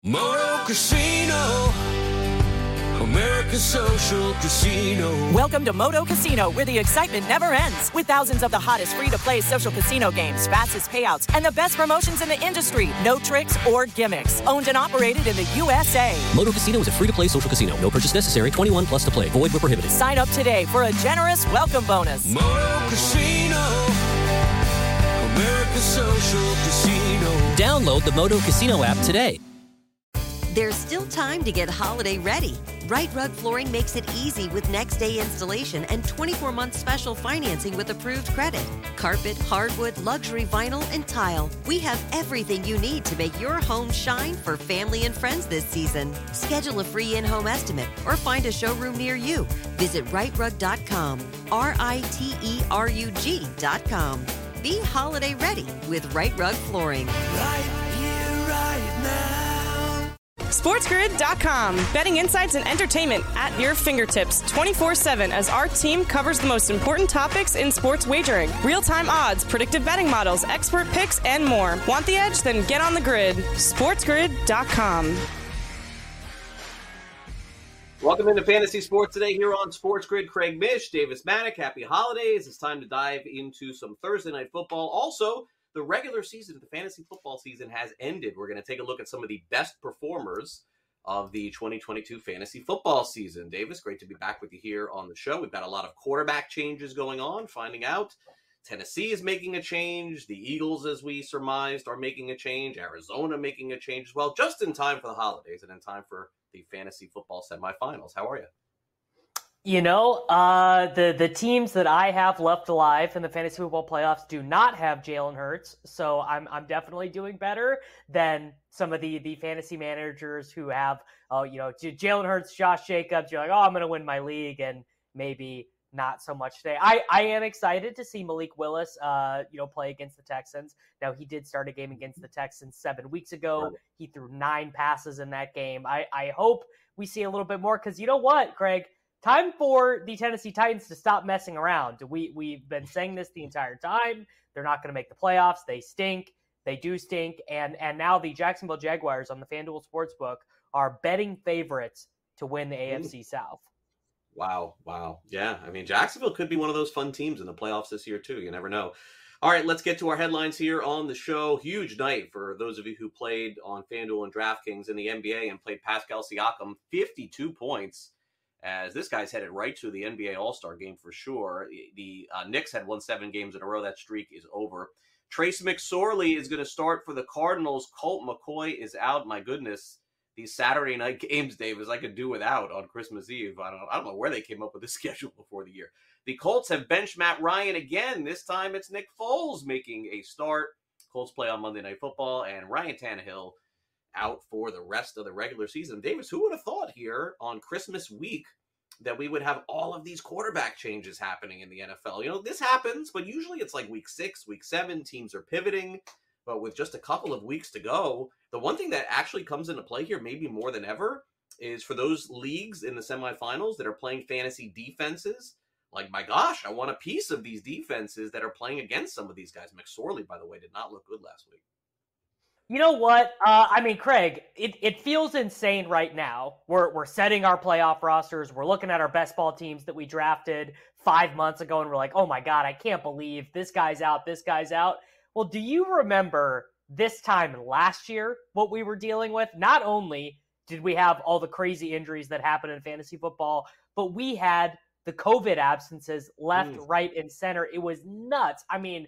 Moto Casino, America's social casino. Welcome to Moto Casino, where the excitement never ends. With thousands of the hottest free-to-play social casino games, fastest payouts, and the best promotions in the industry. No tricks or gimmicks. Owned and operated in the USA. Moto Casino is a free-to-play social casino. No purchase necessary. 21 plus to play. Void where prohibited. Sign up today for a generous welcome bonus. Moto Casino, America's social casino. Download the Moto Casino app today. There's still time to get holiday ready. Right Rug Flooring makes it easy with next day installation and 24-month special financing with approved credit. Carpet, hardwood, luxury vinyl, and tile. We have everything you need to make your home shine for family and friends this season. Schedule a free in-home estimate or find a showroom near you. Visit rightrug.com, RITERUG.com. Be holiday ready with Right Rug Flooring. Right here, right now. SportsGrid.com. Betting insights and entertainment at your fingertips 24/7 as our team covers the most important topics in sports wagering. Real-time odds, predictive betting models, expert picks, and more. Want the edge? Then get on the grid. SportsGrid.com. Welcome into Fantasy Sports today here on Sports Grid. Craig Mish, Davis Maddock, happy holidays. It's time to dive into some Thursday night football. Also, the regular season of the fantasy football season has ended. We're going to take a look at some of the best performers of the 2022 fantasy football season. Davis, great to be back with you here on the show. We've got a lot of quarterback changes going on, finding out Tennessee is making a change. The Eagles, as we surmised, are making a change. Arizona making a change as well, just in time for the holidays and in time for the fantasy football semifinals. How are you? You know, the teams that I have left alive in the fantasy football playoffs do not have Jalen Hurts, so I'm definitely doing better than some of the fantasy managers who have, Jalen Hurts, Josh Jacobs. You're like, I'm going to win my league, and maybe not so much today. I am excited to see Malik Willis, play against the Texans. Now, he did start a game against the Texans 7 weeks ago. Right. He threw 9 passes in that game. I hope we see a little bit more because you know what, Craig? Time for the Tennessee Titans to stop messing around. We've been saying this the entire time. They're not going to make the playoffs. They stink. They do stink. And now the Jacksonville Jaguars on the FanDuel Sportsbook are betting favorites to win the AFC South. Wow. Yeah, I mean, Jacksonville could be one of those fun teams in the playoffs this year, too. You never know. All right, let's get to our headlines here on the show. Huge night for those of you who played on FanDuel and DraftKings in the NBA and played Pascal Siakam, 52 points. As this guy's headed right to the NBA All-Star game for sure. The Knicks had won 7 games in a row. That streak is over. Trace McSorley is going to start for the Cardinals. Colt McCoy is out. My goodness, these Saturday night games, Davis, I could do without on Christmas Eve. I don't know where they came up with this schedule before the year. The Colts have benched Matt Ryan again. This time it's Nick Foles making a start. Colts play on Monday Night Football, and Ryan Tannehill out for the rest of the regular season. Davis, who would have thought here on Christmas week that we would have all of these quarterback changes happening in the NFL? You know, this happens, but usually it's like week 6, week 7, teams are pivoting. But with just a couple of weeks to go, the one thing that actually comes into play here, maybe more than ever, is for those leagues in the semifinals that are playing fantasy defenses. Like, my gosh, I want a piece of these defenses that are playing against some of these guys. McSorley, by the way, did not look good last week. You know what? Craig, it feels insane right now. We're setting our playoff rosters. We're looking at our best ball teams that we drafted 5 months ago, and we're like, oh my God, I can't believe this guy's out, this guy's out. Well, do you remember this time last year what we were dealing with? Not only did we have all the crazy injuries that happened in fantasy football, but we had the COVID absences left, right, and center. It was nuts. I mean,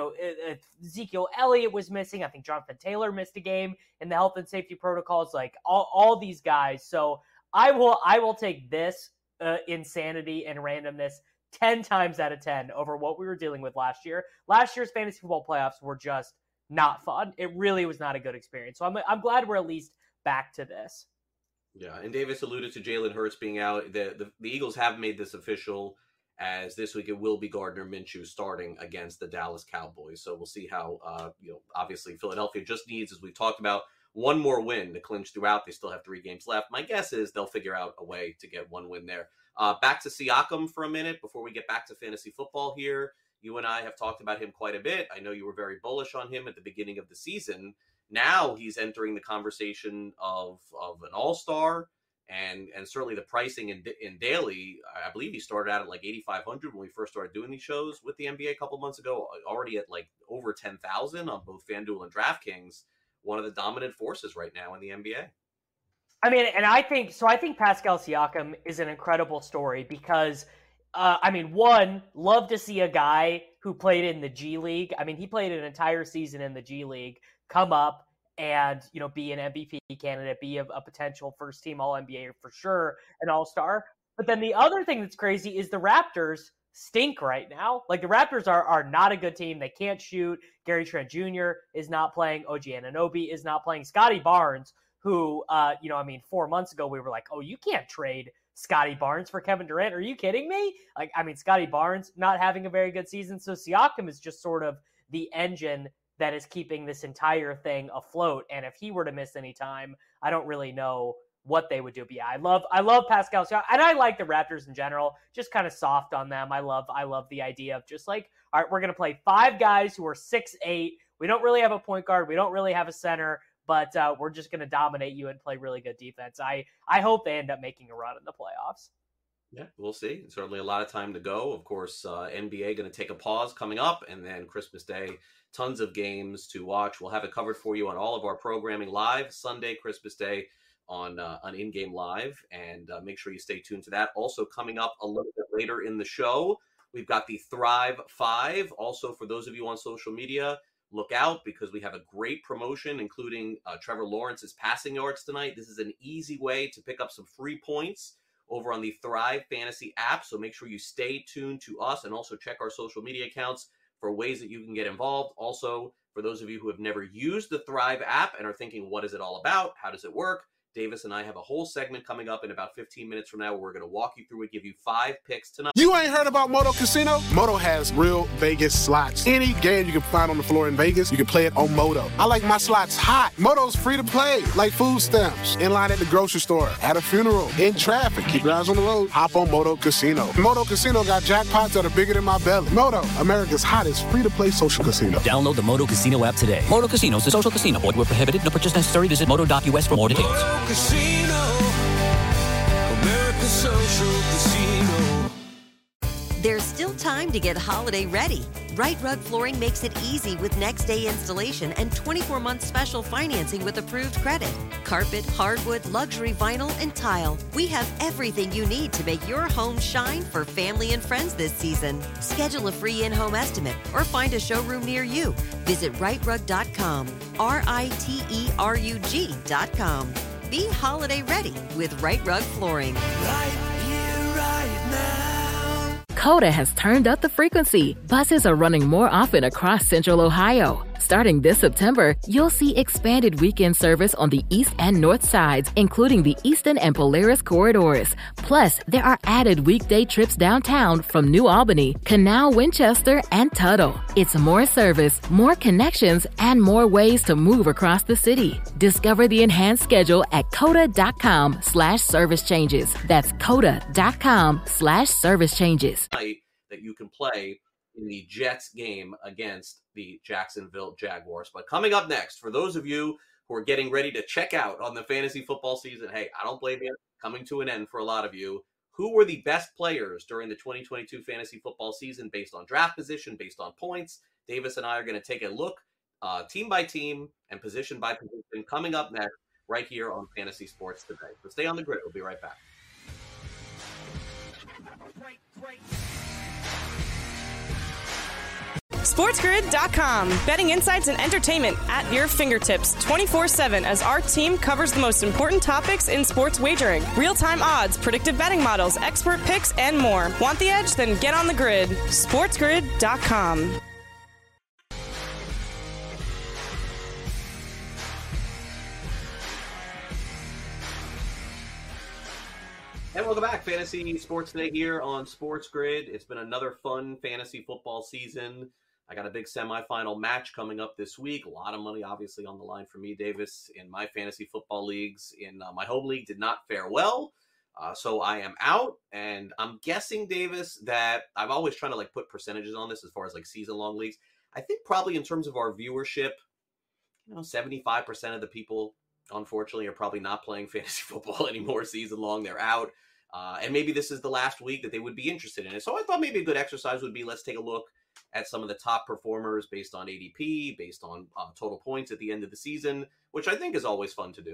Ezekiel Elliott was missing. I think Jonathan Taylor missed a game in the health and safety protocols, like all these guys. So I will take this insanity and randomness 10 times out of 10 over what we were dealing with last year. Last year's fantasy football playoffs were just not fun. It really was not a good experience. So I'm glad we're at least back to this. Yeah, and Davis alluded to Jalen Hurts being out. The Eagles have made this official, as this week it will be Gardner Minshew starting against the Dallas Cowboys. So we'll see how, obviously Philadelphia just needs, as we've talked about, one more win to clinch throughout. They still have 3 games left. My guess is they'll figure out a way to get one win there. Back to Siakam for a minute before we get back to fantasy football here. You and I have talked about him quite a bit. I know you were very bullish on him at the beginning of the season. Now he's entering the conversation of an all-star, and certainly the pricing in daily. I believe he started out at like 8,500 when we first started doing these shows with the NBA a couple months ago, already at like over 10,000 on both FanDuel and DraftKings. One of the dominant forces right now in the NBA. I mean, and I think Pascal Siakam is an incredible story because, one, love to see a guy who played in the G League. I mean, he played an entire season in the G League, come up and, be an MVP candidate, be a potential first team All-NBA for sure, an all-star. But then the other thing that's crazy is the Raptors stink right now. Like, the Raptors are not a good team. They can't shoot. Gary Trent Jr. is not playing. OG Anunoby is not playing. Scotty Barnes, who, 4 months ago we were like, oh, you can't trade Scotty Barnes for Kevin Durant. Are you kidding me? Scotty Barnes not having a very good season. So Siakam is just sort of the engine that is keeping this entire thing afloat. And if he were to miss any time, I don't really know what they would do. But yeah, I love Pascal Siakam, and I like the Raptors in general, just kind of soft on them. I love the idea of just like, all right, we're going to play 5 guys who are 6'8". We don't really have a point guard. We don't really have a center. But we're just going to dominate you and play really good defense. I hope they end up making a run in the playoffs. Yeah, we'll see. Certainly a lot of time to go. Of course, NBA going to take a pause coming up, and then Christmas Day, tons of games to watch. We'll have it covered for you on all of our programming live Sunday, Christmas Day on In-Game Live, and make sure you stay tuned to that. Also coming up a little bit later in the show, we've got the Thrive 5. Also, for those of you on social media, look out because we have a great promotion, including Trevor Lawrence's passing yards tonight. This is an easy way to pick up some free points over on the Thrive Fantasy app. So make sure you stay tuned to us and also check our social media accounts for ways that you can get involved. Also, for those of you who have never used the Thrive app and are thinking, what is it all about? How does it work? Davis and I have a whole segment coming up in about 15 minutes from now where we're going to walk you through it, give you 5 picks tonight. You ain't heard about Moto Casino? Moto has real Vegas slots. Any game you can find on the floor in Vegas, you can play it on Moto. I like my slots hot. Moto's free to play, like food stamps, in line at the grocery store, at a funeral, in traffic. Keep your eyes on the road. Hop on Moto Casino. Moto Casino got jackpots that are bigger than my belly. Moto, America's hottest free-to-play social casino. Download the Moto Casino app today. Moto Casino is a social casino. Void where prohibited. No purchase necessary. Visit moto.us for more details. Moto Casino, America's social casino. There's still time to get holiday ready. Right Rug Flooring makes it easy with next-day installation and 24-month special financing with approved credit. Carpet, hardwood, luxury vinyl, and tile. We have everything you need to make your home shine for family and friends this season. Schedule a free in-home estimate or find a showroom near you. Visit rightrug.com, RITERUG.com. Be holiday ready with Right Rug Flooring. Right here, right now. Coda has turned up the frequency. Buses are running more often across Central Ohio. Starting this September, you'll see expanded weekend service on the east and north sides, including the Eastern and Polaris corridors. Plus, there are added weekday trips downtown from New Albany, Canal, Winchester, and Tuttle. It's more service, more connections, and more ways to move across the city. Discover the enhanced schedule at coda.com/service changes. That's coda.com/service changes. That you can play in the Jets game against the Jacksonville Jaguars. But coming up next, for those of you who are getting ready to check out on the fantasy football season, hey, I don't blame you, coming to an end for a lot of you. Who were the best players during the 2022 fantasy football season based on draft position, based on points? Davis and I are going to take a look team by team and position by position coming up next right here on Fantasy Sports Today. So stay on the grid. We'll be right back. SportsGrid.com. Betting insights and entertainment at your fingertips 24/7 as our team covers the most important topics in sports wagering. Real-time odds, predictive betting models, expert picks, and more. Want the edge? Then get on the grid. SportsGrid.com. And welcome back. Fantasy Sports Today here on Sports Grid. It's been another fun fantasy football season. I got a big semifinal match coming up this week. A lot of money, obviously, on the line for me, Davis, in my fantasy football leagues. In my home league, did not fare well. So I am out. And I'm guessing, Davis, that I'm always trying to put percentages on this as far as season-long leagues. I think probably in terms of our viewership, 75% of the people, unfortunately, are probably not playing fantasy football anymore season long. They're out. And maybe this is the last week that they would be interested in it. So I thought maybe a good exercise would be, let's take a look at some of the top performers based on ADP, based on total points at the end of the season, which I think is always fun to do.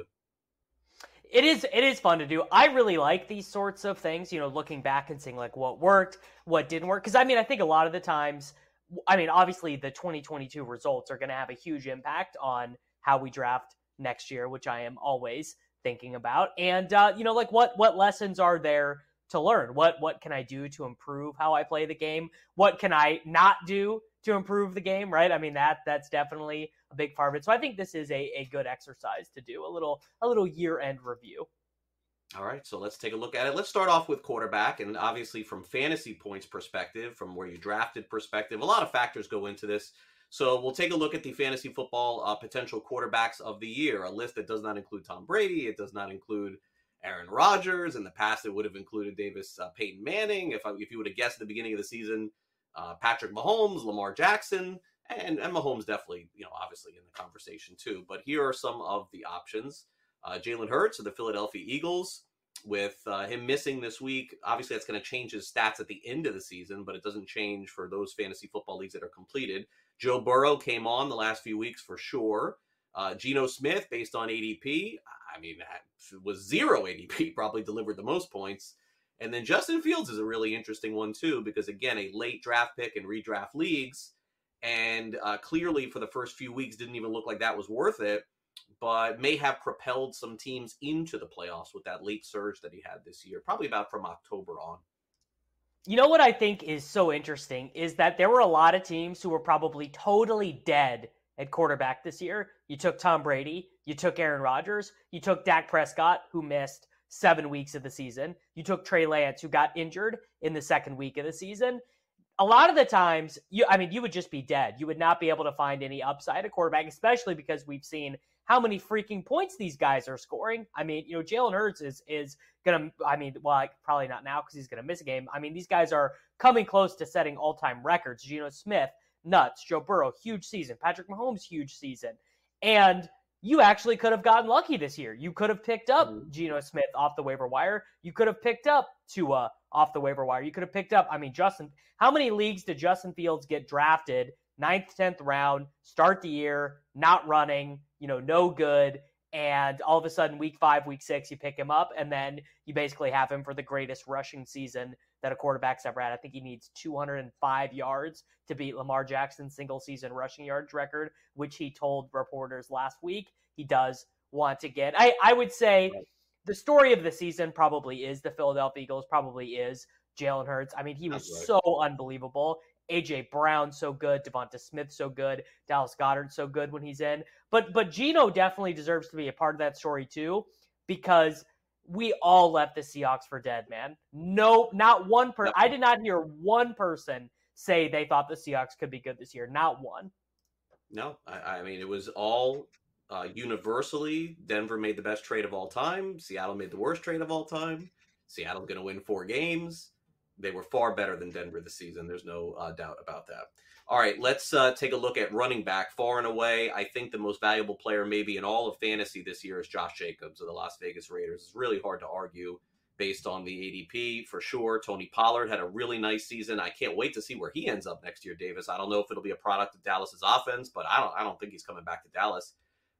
It is fun to do. I really like these sorts of things, looking back and seeing like what worked, what didn't work. Because I think a lot of the times, obviously the 2022 results are going to have a huge impact on how we draft next year, which I am always thinking about. And, like what lessons are there to learn? What can I do to improve how I play the game? What can I not do to improve the game, right? That's definitely a big part of it. So I think this is a good exercise to do, a little year-end review. All right, so let's take a look at it. Let's start off with quarterback, and obviously from fantasy points perspective, from where you drafted perspective, a lot of factors go into this. So we'll take a look at the fantasy football potential quarterbacks of the year, a list that does not include Tom Brady. It does not include Aaron Rodgers. In the past, it would have included Peyton Manning. If you would have guessed at the beginning of the season, Patrick Mahomes, Lamar Jackson, and Mahomes definitely, obviously in the conversation too. But here are some of the options. Jalen Hurts of the Philadelphia Eagles, with him missing this week. Obviously, that's going to change his stats at the end of the season, but it doesn't change for those fantasy football leagues that are completed. Joe Burrow came on the last few weeks for sure. Geno Smith, based on ADP, that was 0 ADP, probably delivered the most points. And then Justin Fields is a really interesting one too, because again, a late draft pick in redraft leagues, and clearly for the first few weeks didn't even look like that was worth it, but may have propelled some teams into the playoffs with that late surge that he had this year, probably about from October on. You know what I think is so interesting is that there were a lot of teams who were probably totally dead at quarterback this year. You took Tom Brady, you took Aaron Rodgers, you took Dak Prescott, who missed 7 weeks of the season. You took Trey Lance, who got injured in the second week of the season. A lot of the times, you would just be dead. You would not be able to find any upside at quarterback, especially because we've seen how many freaking points these guys are scoring. Jalen Hurts is going to, probably not now because he's going to miss a game. These guys are coming close to setting all-time records. Geno Smith, nuts. Joe Burrow, huge season. Patrick Mahomes, huge season. And you actually could have gotten lucky this year. You could have picked up Geno Smith off the waiver wire. You could have picked up Tua off the waiver wire. You could have picked up, Justin. How many leagues did Justin Fields get drafted 9th, 10th round, start the year, not running, no good, and all of a sudden week 5, week 6, you pick him up, and then you basically have him for the greatest rushing season that a quarterback's ever had. I think he needs 205 yards to beat Lamar Jackson's single-season rushing yards record, which he told reporters last week he does want to get. I would say the story of the season probably is the Philadelphia Eagles, probably is Jalen Hurts. He was so unbelievable. A.J. Brown so good, Devonta Smith so good, Dallas Goedert so good when he's in. But Geno definitely deserves to be a part of that story too, because we all left the Seahawks for dead, man. No, not one person. I did not hear one person say they thought the Seahawks could be good this year. Not one. No, it was all universally. Denver made the best trade of all time. Seattle made the worst trade of all time. Seattle's going to win 4 games. They were far better than Denver this season. There's no doubt about that. All right, let's take a look at running back. Far and away, I think the most valuable player maybe in all of fantasy this year is Josh Jacobs of the Las Vegas Raiders. It's really hard to argue based on the ADP for sure. Tony Pollard had a really nice season. I can't wait to see where he ends up next year, Davis. I don't know if it'll be a product of Dallas's offense, but I don't think he's coming back to Dallas.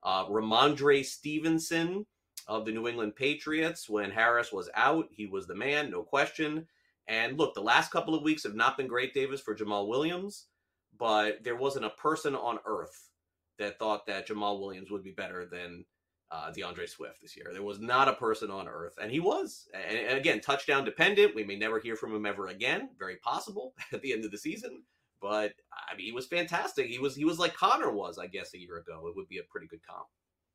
Ramondre Stevenson of the New England Patriots. When Harris was out, he was the man, no question. And look, the last couple of weeks have not been great, Davis, for Jamal Williams, but there wasn't a person on earth that thought that Jamal Williams would be better than DeAndre Swift this year. There was not a person on earth, and he was. And again, touchdown dependent. We may never hear from him ever again. Very possible at the end of the season. But, he was fantastic. He was like Connor was, I guess, a year ago. It would be a pretty good comp.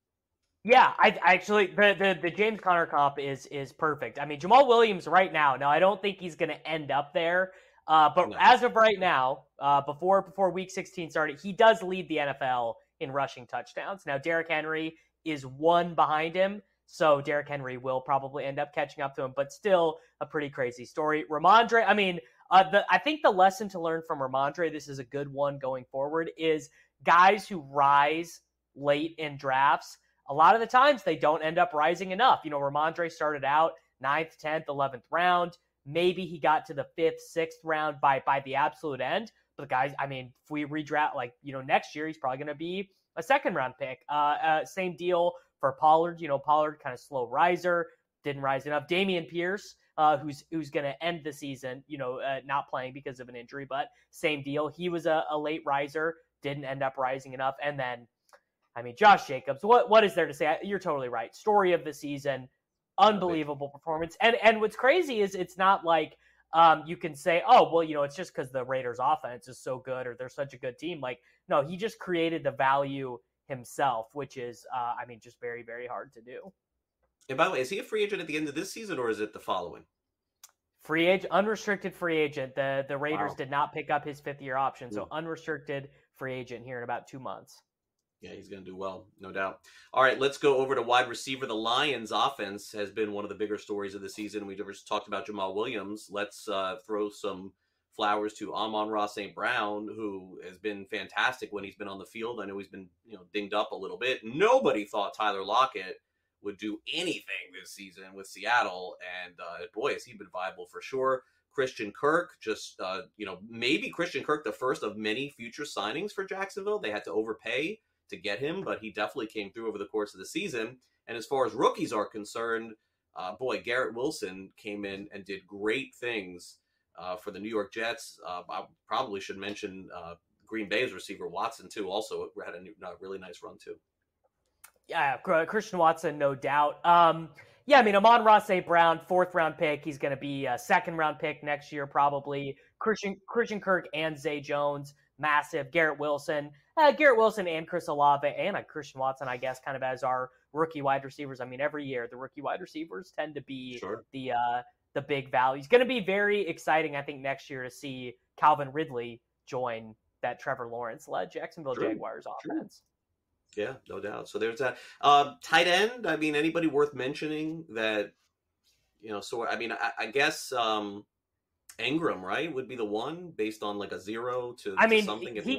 Yeah, I actually the James Conner comp is perfect. Jamal Williams right now. Now I don't think he's going to end up there, but no. As of right now, before Week 16 started, he does lead the NFL in rushing touchdowns. Now Derrick Henry is 1 behind him, so Derrick Henry will probably end up catching up to him. But still, a pretty crazy story. Ramondre. I think the lesson to learn from Ramondre, this is a good one going forward, is guys who rise late in drafts, a lot of the times they don't end up rising enough. You know, Ramondre started out 9th, 10th, 11th round. Maybe he got to the 5th, 6th round by the absolute end. But guys, I mean, if we redraft, like, you know, next year, he's probably going to be a 2nd-round pick. Same deal for Pollard. You know, Pollard kind of slow riser, didn't rise enough. Dameon Pierce, who's going to end the season, you know, not playing because of an injury, but same deal. He was a late riser, didn't end up rising enough. And then, I mean, Josh Jacobs, what is there to say? You're totally right. Story of the season, unbelievable performance. And what's crazy is it's not like you can say, oh, well, you know, it's just because the Raiders offense is so good or they're such a good team. Like, no, he just created the value himself, which is, I mean, just very, very hard to do. And by the way, is he a free agent at the end of this season or is it the following? Free agent, unrestricted free agent. The Raiders did not pick up his 5th-year option, so unrestricted free agent here in about 2 months. Yeah, he's going to do well, no doubt. All right, let's go over to wide receiver. The Lions' offense has been one of the bigger stories of the season. We just talked about Jamal Williams. Let's throw some flowers to Amon-Ra St. Brown, who has been fantastic when he's been on the field. I know he's been, you know, dinged up a little bit. Nobody thought Tyler Lockett would do anything this season with Seattle, and boy, has he been viable for sure. Christian Kirk, just, you know, maybe Christian Kirk, the first of many future signings for Jacksonville. They had to overpay to get him, but he definitely came through over the course of the season. And as far as rookies are concerned, boy, Garrett Wilson came in and did great things for the New York Jets. I probably should mention Green Bay's receiver Watson, too, also had a really nice run, too. Yeah, Christian Watson, no doubt. Yeah, I mean, Amon-Ra St. Brown, 4th-round pick. He's going to be a 2nd-round pick next year, probably. Christian Kirk and Zay Jones, massive. Garrett Wilson and Chris Olave and Christian Watson, I guess, kind of as our rookie wide receivers. I mean, every year the rookie wide receivers tend to be the big value. It's going to be very exciting, I think, next year to see Calvin Ridley join that Trevor Lawrence-led Jacksonville Jaguars offense. Yeah, no doubt. So there's that. Tight end, I mean, anybody worth mentioning that, you know, so, I mean, I guess Ingram, right, would be the one based on like a 0 to something. He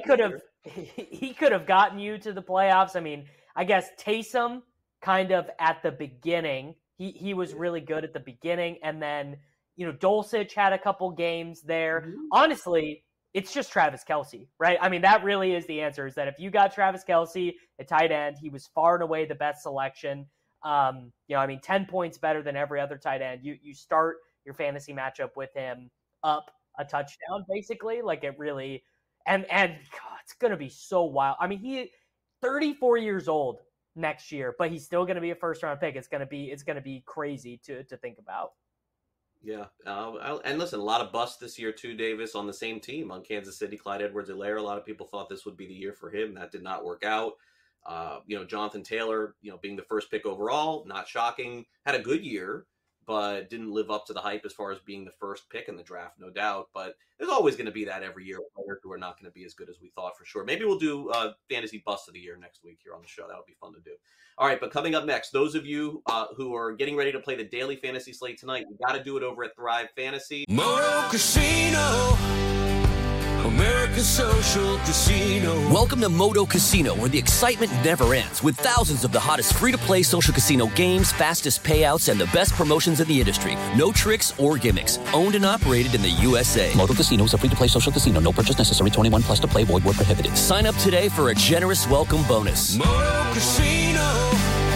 could have gotten you to the playoffs. I mean, I guess Taysom kind of at the beginning, he was really good at the beginning. And then, you know, Dulcich had a couple games there. Mm-hmm. Honestly, it's just Travis Kelce, right? I mean, that really is the answer, is that if you got Travis Kelce at tight end, he was far and away the best selection. You know, I mean, 10 points better than every other tight end. You start your fantasy matchup with him up a touchdown, basically. Like, it really, and God, it's going to be so wild. I mean, he 34 years old next year, but he's still going to be a 1st-round pick. It's going to be crazy to think about. Yeah. And listen, a lot of busts this year too, Davis, on the same team on Kansas City. Clyde Edwards-Helaire, a lot of people thought this would be the year for him. That did not work out. You know, Jonathan Taylor, you know, being the 1st pick overall, not shocking, had a good year, but didn't live up to the hype as far as being the 1st pick in the draft, no doubt. But there's always going to be that every year, players who are not going to be as good as we thought for sure. Maybe we'll do fantasy bust of the year next week here on the show. That'll be fun to do. All right, but coming up next, those of you who are getting ready to play the daily fantasy slate tonight, you got to do it over at Thrive Fantasy. Moto Casino, America's social casino. Welcome to Moto Casino, where the excitement never ends, with thousands of the hottest free-to-play social casino games, fastest payouts, and the best promotions in the industry. No tricks or gimmicks. Owned and operated in the USA. Moto Casino is a free-to-play social casino. No purchase necessary. 21 plus to play. Void where prohibited. Sign up today for a generous welcome bonus. Moto Casino,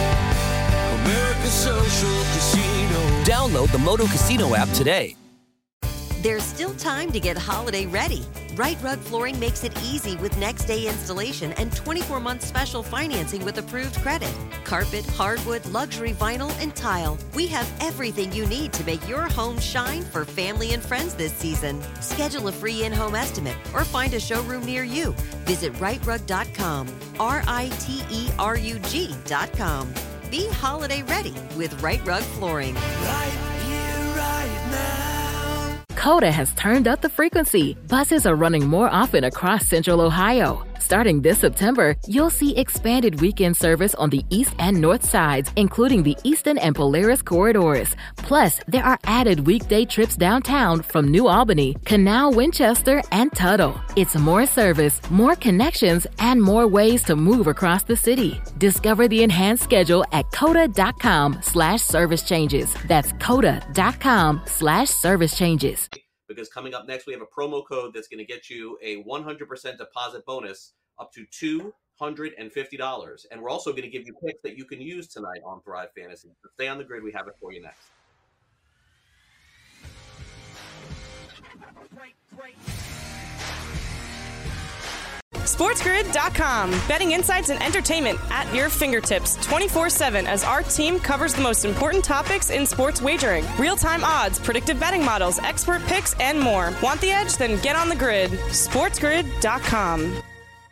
America's social casino. Download the Moto Casino app today. There's still time to get holiday ready. Right Rug Flooring makes it easy with next-day installation and 24-month special financing with approved credit. Carpet, hardwood, luxury vinyl, and tile. We have everything you need to make your home shine for family and friends this season. Schedule a free in-home estimate or find a showroom near you. Visit rightrug.com, RITERUG.com. Be holiday ready with Right Rug Flooring. Right here, right now. Coda has turned up the frequency. Buses are running more often across Central Ohio. Starting this September, you'll see expanded weekend service on the east and north sides, including the Eastern and Polaris corridors. Plus, there are added weekday trips downtown from New Albany, Canal, Winchester, and Tuttle. It's more service, more connections, and more ways to move across the city. Discover the enhanced schedule at coda.com/service changes. That's coda.com/service changes. Because coming up next, we have a promo code that's going to get you a 100% deposit bonus up to $250. And we're also going to give you picks that you can use tonight on Thrive Fantasy. So stay on the grid. We have it for you next. SportsGrid.com. Betting insights and entertainment at your fingertips 24/7 as our team covers the most important topics in sports wagering. Real-time odds, predictive betting models, expert picks, and more. Want the edge? Then get on the grid. SportsGrid.com.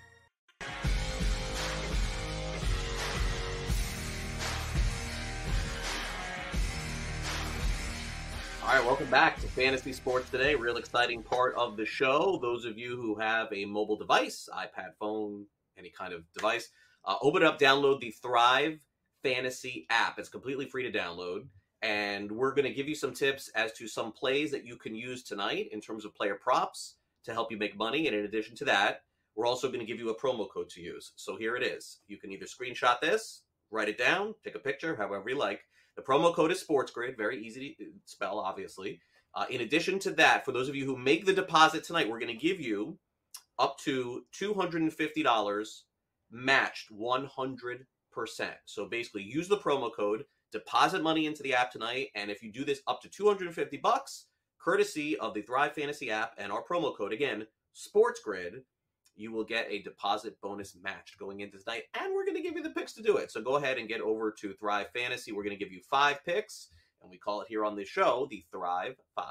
All right, welcome back to Fantasy Sports Today. Real exciting part of the show. Those of you who have a mobile device, iPad, phone, any kind of device, open it up, download the Thrive Fantasy app. It's completely free to download, and we're going to give you some tips as to some plays that you can use tonight in terms of player props to help you make money. And in addition to that, we're also going to give you a promo code to use. So here it is. You can either screenshot this, write it down, take a picture, however you like. The promo code is SportsGrid, very easy to spell, obviously. In addition to that, for those of you who make the deposit tonight, we're going to give you up to $250 matched 100%. So basically, use the promo code, deposit money into the app tonight, and if you do this up to $250, courtesy of the Thrive Fantasy app and our promo code, again, SportsGrid, you will get a deposit bonus matched going into tonight, and we're going to give you the picks to do it. So go ahead and get over to Thrive Fantasy. We're going to give you 5 picks, and we call it here on this show the Thrive 5.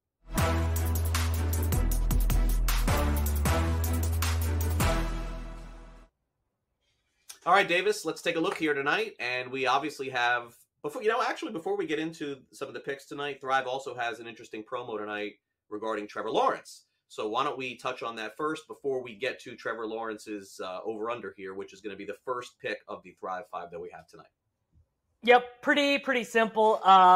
All right, Davis, let's take a look here tonight, and we obviously have, before we get into some of the picks tonight, Thrive also has an interesting promo tonight regarding Trevor Lawrence. So why don't we touch on that first before we get to Trevor Lawrence's over-under here, which is going to be the first pick of the Thrive 5 that we have tonight. Yep, pretty simple.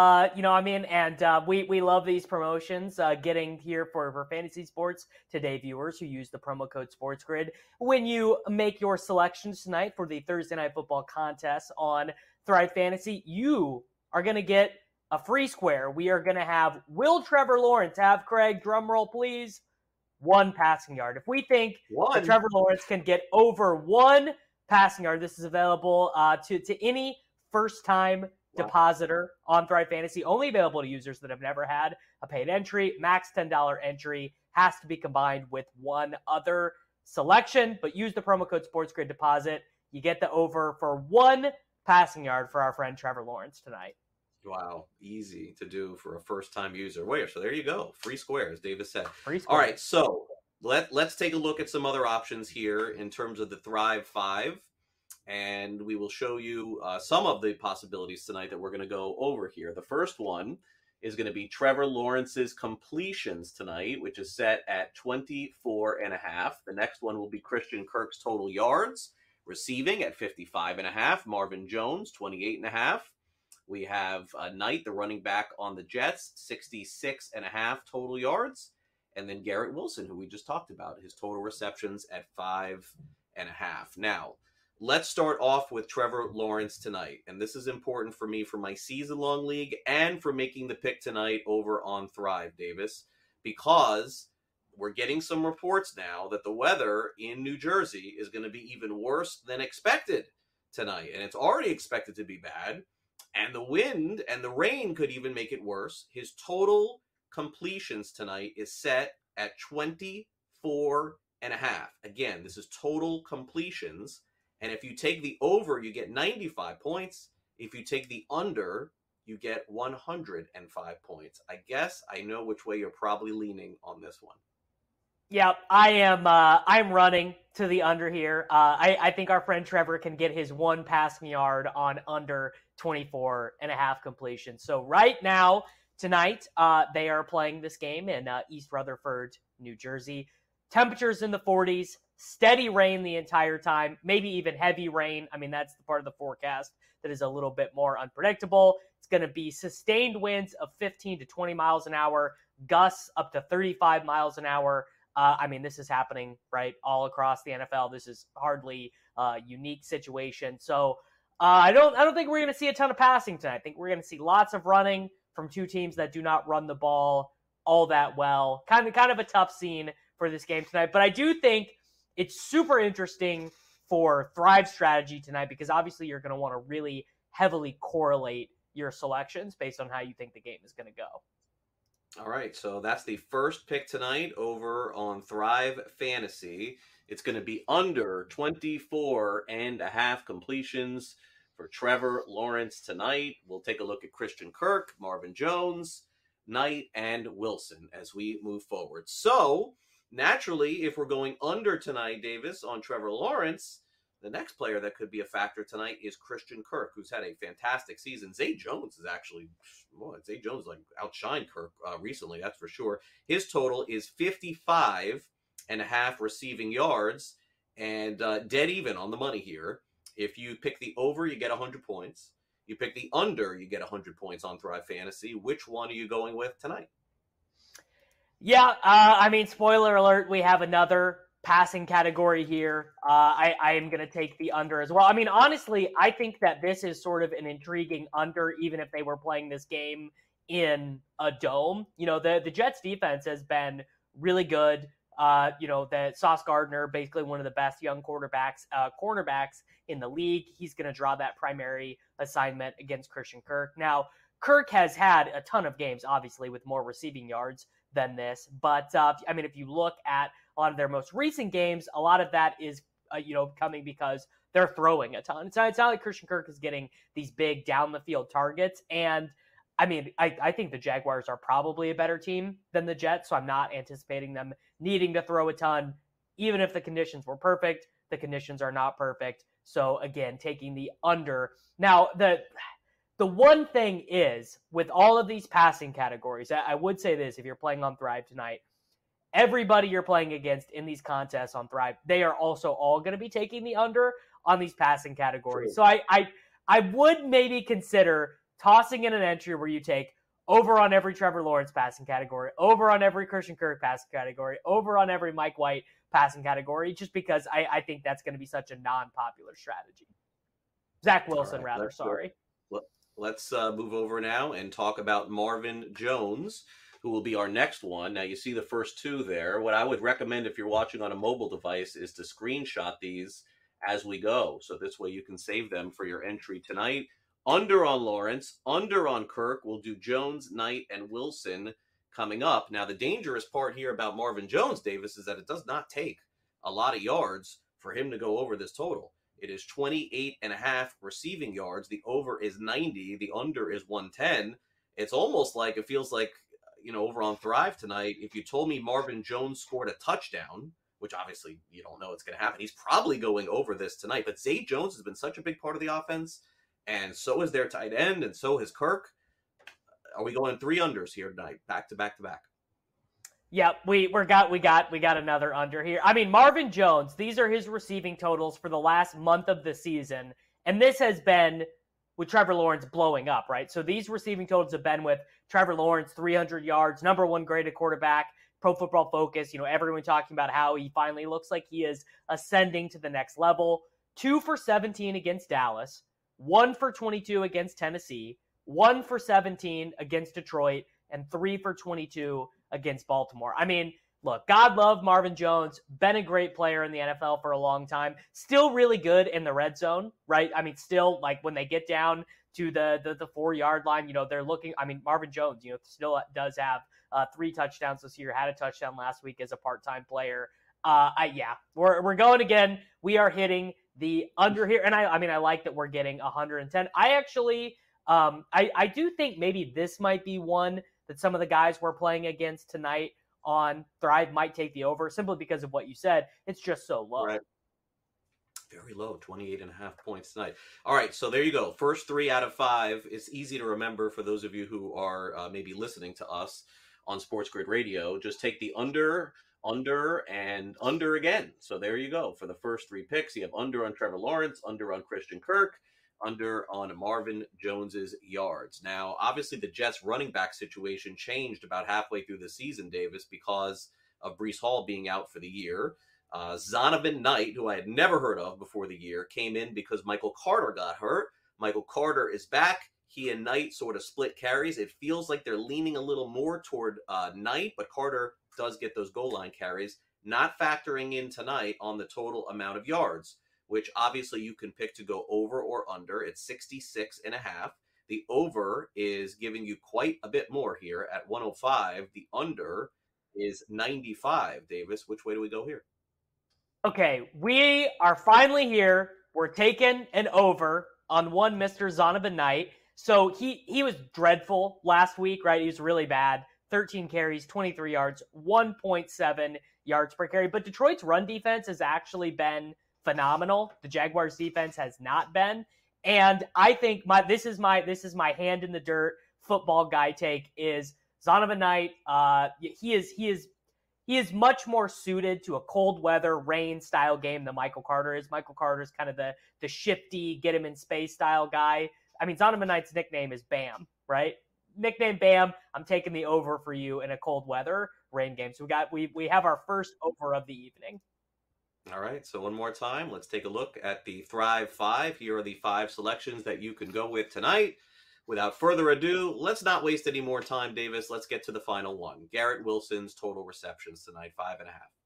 We love these promotions, getting here for fantasy sports today viewers who use the promo code SportsGrid. When you make your selections tonight for the Thursday Night Football contest on Thrive Fantasy, you are going to get a free square. We are going to have, will Trevor Lawrence have, Craig, drum roll please, 1 passing yard. If we think that Trevor Lawrence can get over 1 passing yard, this is available to any first-time depositor on Thrive Fantasy, only available to users that have never had a paid entry. Max $10 entry has to be combined with 1 other selection, but use the promo code SportsGrid deposit. You get the over for 1 passing yard for our friend Trevor Lawrence tonight. Wow, easy to do for a first-time user. So there you go. Free squares, Davis said. Free squares. All right, so let's take a look at some other options here in terms of the Thrive 5, and we will show you some of the possibilities tonight that we're going to go over here. The first one is going to be Trevor Lawrence's completions tonight, which is set at 24.5. The next one will be Christian Kirk's total yards, receiving at 55.5. Marvin Jones, 28.5. We have Knight, the running back on the Jets, 66.5 total yards. And then Garrett Wilson, who we just talked about, his total receptions at 5.5. Now, let's start off with Trevor Lawrence tonight. And this is important for me for my season-long league and for making the pick tonight over on Thrive, Davis, because we're getting some reports now that the weather in New Jersey is going to be even worse than expected tonight. And it's already expected to be bad. And the wind and the rain could even make it worse. His total completions tonight is set at 24.5. Again, this is total completions. And if you take the over, you get 95 points. If you take the under, you get 105 points. I guess I know which way you're probably leaning on this one. Yeah, I am. I'm running to the under here. I think our friend Trevor can get his 1 passing yard on under 24.5 completion. So right now, tonight, they are playing this game in East Rutherford, New Jersey. Temperatures in the 40s, steady rain the entire time, maybe even heavy rain. I mean, that's the part of the forecast that is a little bit more unpredictable. It's going to be sustained winds of 15 to 20 miles an hour, gusts up to 35 miles an hour. I mean, this is happening, right, all across the NFL. This is hardly a unique situation. So I don't think we're going to see a ton of passing tonight. I think we're going to see lots of running from two teams that do not run the ball all that well. Kind of a tough scene for this game tonight. But I do think it's super interesting for Thrive strategy tonight because obviously you're going to want to really heavily correlate your selections based on how you think the game is going to go. All right, so that's the first pick tonight over on Thrive Fantasy. It's going to be under 24.5 completions for Trevor Lawrence tonight. We'll take a look at Christian Kirk, Marvin Jones, Knight, and Wilson as we move forward. So, naturally, if we're going under tonight, Davis, on Trevor Lawrence, the next player that could be a factor tonight is Christian Kirk, who's had a fantastic season. Zay Jones is actually, Zay Jones like outshined Kirk recently, that's for sure. His total is 55.5 receiving yards, and dead even on the money here. If you pick the over, you get 100 points. You pick the under, you get 100 points on Thrive Fantasy. Which one are you going with tonight? Yeah, I mean, spoiler alert, we have another passing category here. I am going to take the under as well. I mean, honestly, I think that this is sort of an intriguing under, even if they were playing this game in a dome. You know, the Jets defense has been really good. That Sauce Gardner, basically one of the best young cornerbacks in the league. He's going to draw that primary assignment against Christian Kirk. Now, Kirk has had a ton of games, obviously, with more receiving yards than this. But, I mean, if you look at a lot of their most recent games, a lot of that is, coming because they're throwing a ton. It's not like Christian Kirk is getting these big down-the-field targets. And, I mean, I think the Jaguars are probably a better team than the Jets, so I'm not anticipating them needing to throw a ton. Even if the conditions were perfect, the conditions are not perfect. So, again, taking the under. Now, the one thing is, with all of these passing categories, I would say this, if you're playing on Thrive tonight, everybody you're playing against in these contests on Thrive, they are also all going to be taking the under on these passing categories. True. So I would maybe consider tossing in an entry where you take over on every Trevor Lawrence passing category, over on every Christian Kirk passing category, over on every Mike White passing category, just because I think that's going to be such a non-popular strategy. Zach Wilson, right, sorry. Let's move over now and talk about Marvin Jones, who will be our next one. Now, you see the first two there. What I would recommend if you're watching on a mobile device is to screenshot these as we go. So this way you can save them for your entry tonight. Under on Lawrence, under on Kirk. We'll do Jones, Knight, and Wilson coming up. Now, the dangerous part here about Marvin Jones, Davis, is that it does not take a lot of yards for him to go over this total. It is 28.5 receiving yards. The over is 90. The under is 110. It's almost like, it feels like, over on Thrive tonight, if you told me Marvin Jones scored a touchdown, which obviously you don't know it's going to happen, he's probably going over this tonight. But Zay Jones has been such a big part of the offense, and so is their tight end, and so is Kirk. Are we going 3 unders here tonight, back to back to back? Yeah, we got another under here. I mean, Marvin Jones, these are his receiving totals for the last month of the season, and this has been with Trevor Lawrence blowing up, right? So these receiving totals have been with Trevor Lawrence, 300 yards, number 1 graded quarterback, Pro Football Focus, everyone talking about how he finally looks like he is ascending to the next level. 2 for 17 against Dallas, 1 for 22 against Tennessee, 1 for 17 against Detroit, and 3 for 22 against Baltimore. I mean, look, God love Marvin Jones, been a great player in the NFL for a long time, still really good in the red zone, right? I mean, still, like, when they get down to the 4-yard line, they're looking, I mean, Marvin Jones, still does have 3 touchdowns this year, had a touchdown last week as a part-time player. We're going again. We are hitting the under here, and I like that we're getting 110. I actually, I do think maybe this might be one that some of the guys we're playing against tonight on Thrive might take the over, simply because of what you said. It's just so low. Right. Very low, 28.5 points tonight. All right, so there you go. First 3 out of 5. It's easy to remember for those of you who are maybe listening to us on Sports Grid Radio. Just take the under under and under again. So there you go. For the first 3 picks, you have under on Trevor Lawrence, under on Christian Kirk, under on Marvin Jones's yards. Now, obviously, the Jets running back situation changed about halfway through the season, Davis, because of Breece Hall being out for the year. Zonovan Knight, who I had never heard of before the year, came in because Michael Carter got hurt. Michael Carter is back. He and Knight sort of split carries. It feels like they're leaning a little more toward Knight, but Carter does get those goal line carries, not factoring in tonight on the total amount of yards, which obviously you can pick to go over or under. It's 66.5. The over is giving you quite a bit more here at 105. The under is 95. Davis, which way do we go here? Okay, we are finally here. We're taking an over on one Mr. Zonovan Knight. So he was dreadful last week, right? He was really bad. 13 carries, 23 yards, 1.7 yards per carry. But Detroit's run defense has actually been phenomenal. The Jaguars defense has not been. And I think this is my hand in the dirt football guy take is Zonovan Knight. He is much more suited to a cold weather rain style game than Michael Carter is. Michael Carter is kind of the shifty, get him in space style guy. I mean, Zonovan Knight's nickname is Bam, right? Nickname Bam. I'm taking the over for you in a cold weather rain game. So we have our first over of the evening. All right. So one more time, let's take a look at the Thrive 5. Here are the 5 selections that you can go with tonight. Without further ado, let's not waste any more time, Davis. Let's get to the final one. Garrett Wilson's total receptions tonight, 5.5.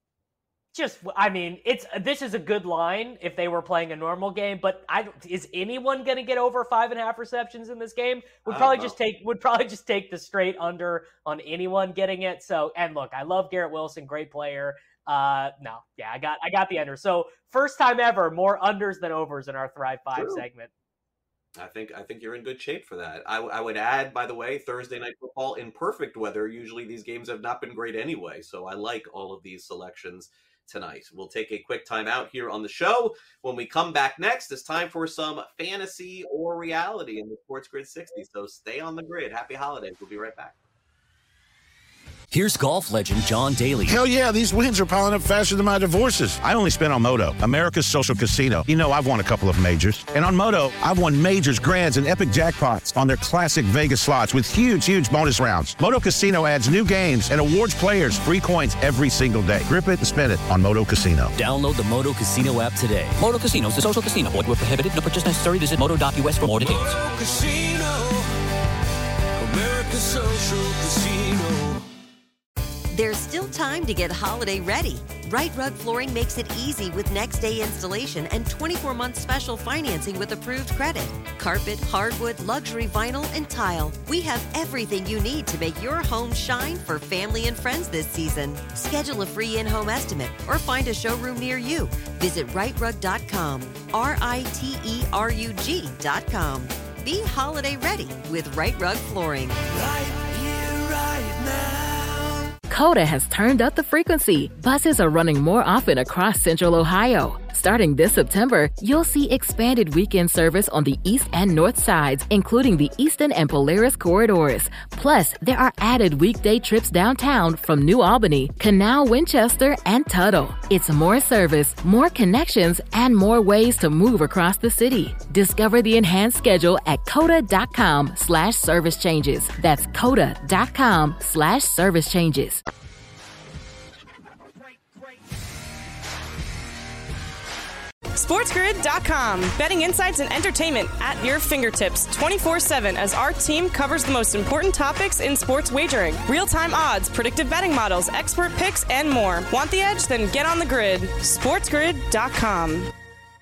This is a good line if they were playing a normal game, but is anyone going to get over 5.5 receptions in this game? Would probably just take the straight under on anyone getting it. So, and look, I love Garrett Wilson, great player. I got the under. So first time ever, more unders than overs in our Thrive 5 segment. I think you're in good shape for that. I would add, by the way, Thursday Night Football in perfect weather. Usually these games have not been great anyway, so I like all of these selections tonight. We'll take a quick time out here on the show. When we come back next, it's time for some fantasy or reality in the Sports Grid 60. So stay on the grid. Happy holidays. We'll be right back. Here's golf legend John Daly. Hell yeah, these wins are piling up faster than my divorces. I only spent on Moto, America's social casino. You know, I've won a couple of majors. And on Moto, I've won majors, grands, and epic jackpots on their classic Vegas slots with huge bonus rounds. Moto Casino adds new games and awards players free coins every single day. Grip it and spin it on Moto Casino. Download the Moto Casino app today. Moto Casino is a social casino. Void where prohibited. No purchase necessary. Visit moto.us for more details. Moto Casino, America's social casino. There's still time to get holiday ready. Right Rug Flooring makes it easy with next day installation and 24-month special financing with approved credit. Carpet, hardwood, luxury vinyl, and tile. We have everything you need to make your home shine for family and friends this season. Schedule a free in-home estimate or find a showroom near you. Visit rightrug.com, RITERUG.com. Be holiday ready with Right Rug Flooring. Right here, right now. Coda has turned up the frequency. Buses are running more often across Central Ohio. Starting this September, you'll see expanded weekend service on the east and north sides, including the Eastern and Polaris corridors. Plus, there are added weekday trips downtown from New Albany, Canal, Winchester, and Tuttle. It's more service, more connections, and more ways to move across the city. Discover the enhanced schedule at coda.com/service changes. That's coda.com/service changes. SportsGrid.com. Betting insights and entertainment at your fingertips 24/7 as our team covers the most important topics in sports wagering. Real-time odds, predictive betting models, expert picks, and more. Want the edge? Then get on the grid. SportsGrid.com.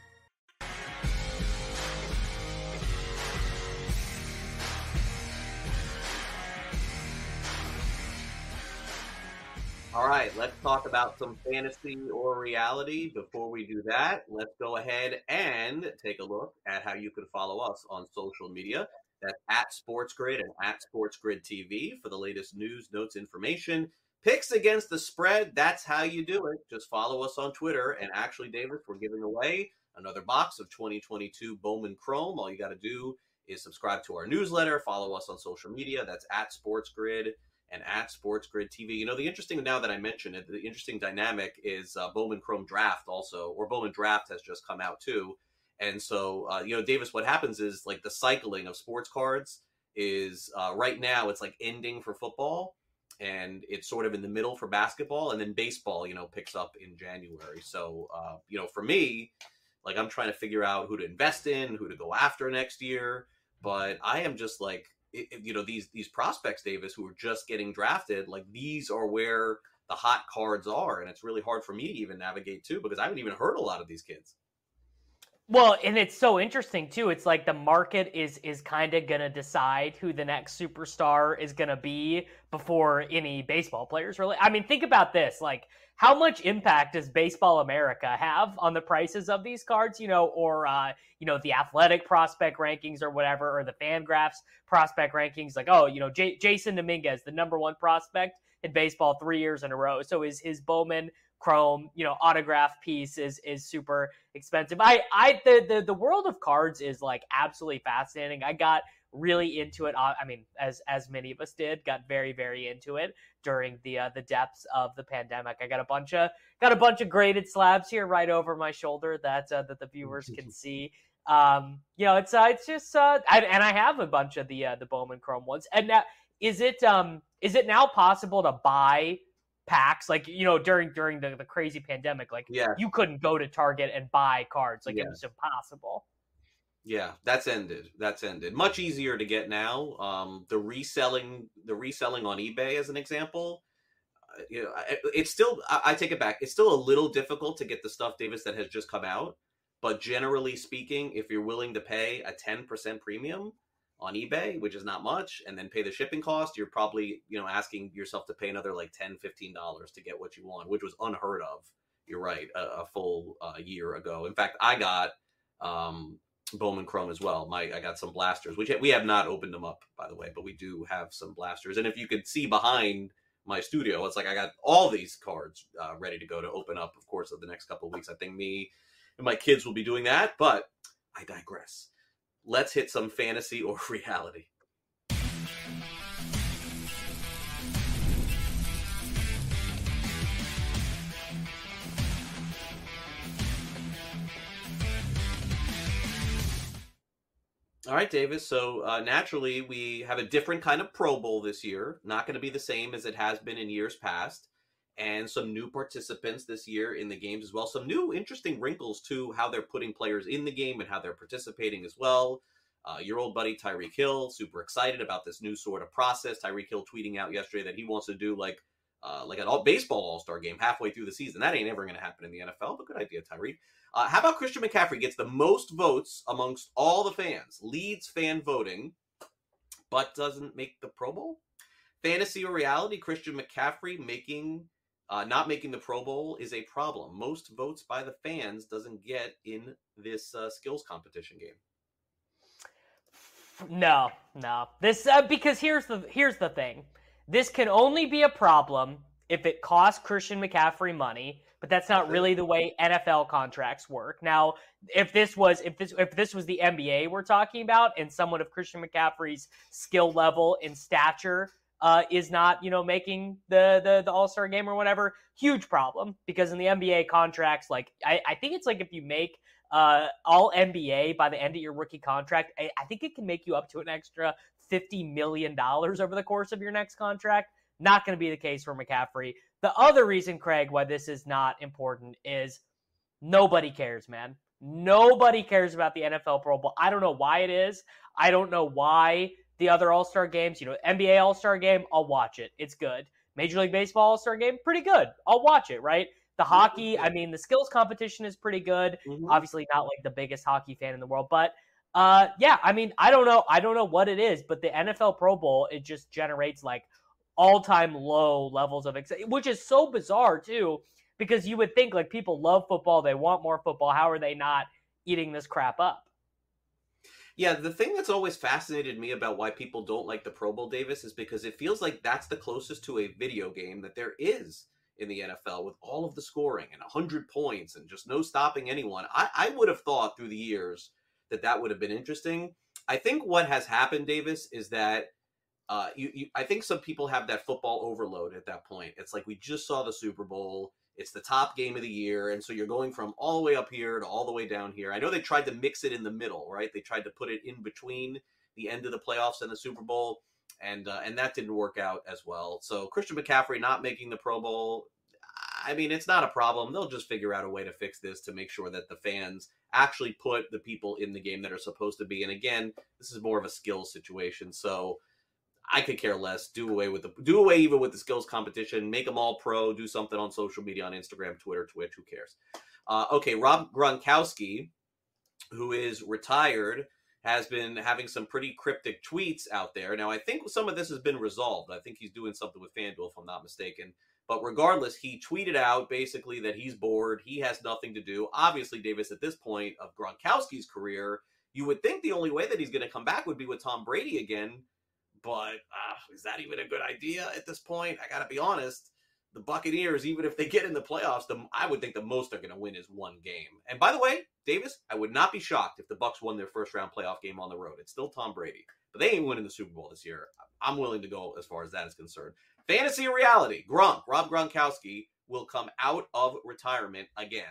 All right, let's talk about some fantasy or reality. Before we do that, let's go ahead and take a look at how you can follow us on social media. That's at SportsGrid and at SportsGrid TV for the latest news, notes, information. Picks against the spread, that's how you do it. Just follow us on Twitter. And actually, David, we're giving away another box of 2022 Bowman Chrome. All you got to do is subscribe to our newsletter, follow us on social media. That's at SportsGrid and at Sports Grid TV. You know, the interesting, now that I mention it, the interesting dynamic is Bowman Chrome Draft also, or Bowman Draft has just come out too. And so, you know, Davis, what happens is like the cycling of sports cards is right now it's like ending for football, and it's sort of in the middle for basketball, and then baseball, you know, picks up in January. So, you know, for me, like I'm trying to figure out who to invest in, who to go after next year. But I am just like, you know, these prospects, Davis, who are just getting drafted, like these are where the hot cards are. And it's really hard for me to even navigate too, because I haven't even heard a lot of these kids. Well, and it's so interesting too. It's like the market is kind of going to decide who the next superstar is going to be before any baseball players really. I mean, think about this. Like, how much impact does Baseball America have on the prices of these cards, you know, or, you know, the Athletic prospect rankings or whatever, or the Fangraphs prospect rankings? Like, oh, you know, Jason Dominguez, the #1 prospect in baseball 3 years in a row. So his Bowman Chrome, you know, autograph piece is super expensive. The world of cards is like absolutely fascinating. I got really into it. I mean, as many of us did, got very, very into it during the depths of the pandemic. I got a bunch of graded slabs here right over my shoulder that the viewers can see. You know, it's just and I have a bunch of the Bowman Chrome ones. And now, is it now possible to buy packs, like, you know, during the crazy pandemic, like, yeah, you couldn't go to Target and buy cards, like, yeah, it was impossible. Yeah, that's ended. Much easier to get now. The reselling on eBay, as an example, you know, it's still, I take it back, it's still a little difficult to get the stuff, Davis, that has just come out. But generally speaking, if you're willing to pay a 10% premium on eBay, which is not much, and then pay the shipping cost, you're probably, you know, asking yourself to pay another like $10-15 to get what you want, which was unheard of. You're right, a full year ago. In fact, I got Bowman Chrome as well. I got some blasters, which we have not opened them up, by the way, but we do have some blasters. And if you could see behind my studio, it's like I got all these cards ready to go to open up, of course, over the next couple of weeks. I think me and my kids will be doing that, but I digress. Let's hit some fantasy or reality. All right, Davis. So naturally, we have a different kind of Pro Bowl this year. Not going to be the same as it has been in years past. And some new participants this year in the games as well. Some new interesting wrinkles to how they're putting players in the game and how they're participating as well. Your old buddy Tyreek Hill, super excited about this new sort of process. Tyreek Hill tweeting out yesterday that he wants to do like an baseball all-star game halfway through the season. That ain't ever going to happen in the NFL, but good idea, Tyreek. How about Christian McCaffrey gets the most votes amongst all the fans, leads fan voting, but doesn't make the Pro Bowl? Fantasy or reality, Christian McCaffrey not making the Pro Bowl is a problem. Most votes by the fans doesn't get in this skills competition game. No. This because here's the thing. This can only be a problem if it costs Christian McCaffrey money, but that's not really the way NFL contracts work. Now, if this was the NBA we're talking about, and someone of Christian McCaffrey's skill level and stature is not, you know, making the All-Star game or whatever, huge problem. Because in the NBA contracts, like I think it's like if you make all NBA by the end of your rookie contract, I think it can make you up to an extra $50 million over the course of your next contract. Not going to be the case for McCaffrey. The other reason, Craig, why this is not important is nobody cares, man. Nobody cares about the NFL Pro Bowl. I don't know why it is. I don't know why the other All-Star games, you know, NBA All-Star game, I'll watch it. It's good. Major League Baseball All-Star game, pretty good. I'll watch it, right? The hockey, I mean, the skills competition is pretty good. Mm-hmm. Obviously not like the biggest hockey fan in the world, but yeah, I mean, I don't know what it is, but the NFL Pro Bowl, it just generates like all-time low levels of excitement, which is so bizarre too, because you would think like people love football, they want more football. How are they not eating this crap up? Yeah, the thing that's always fascinated me about why people don't like the Pro Bowl, Davis, is because it feels like that's the closest to a video game that there is in the NFL, with all of the scoring and 100 points and just no stopping anyone. I would have thought through the years that would have been interesting. I think what has happened, Davis, is that I think some people have that football overload at that point. It's like we just saw the Super Bowl. It's the top game of the year, and so you're going from all the way up here to all the way down here. I know they tried to mix it in the middle, right? They tried to put it in between the end of the playoffs and the Super Bowl, and that didn't work out as well. So Christian McCaffrey not making the Pro Bowl, I mean, it's not a problem. They'll just figure out a way to fix this to make sure that the fans actually put the people in the game that are supposed to be. And again, this is more of a skills situation, so I could care less. Do away even with the skills competition. Make them all pro. Do something on social media, on Instagram, Twitter, Twitch. Who cares? Okay, Rob Gronkowski, who is retired, has been having some pretty cryptic tweets out there. Now, I think some of this has been resolved. I think he's doing something with FanDuel, if I'm not mistaken. But regardless, he tweeted out basically that he's bored. He has nothing to do. Obviously, Davis, at this point of Gronkowski's career, you would think the only way that he's going to come back would be with Tom Brady again. But is that even a good idea at this point? I got to be honest. The Buccaneers, even if they get in the playoffs, I would think the most they're going to win is one game. And by the way, Davis, I would not be shocked if the Bucs won their first round playoff game on the road. It's still Tom Brady, but they ain't winning the Super Bowl this year. I'm willing to go as far as that is concerned. Fantasy or reality? Rob Gronkowski will come out of retirement again.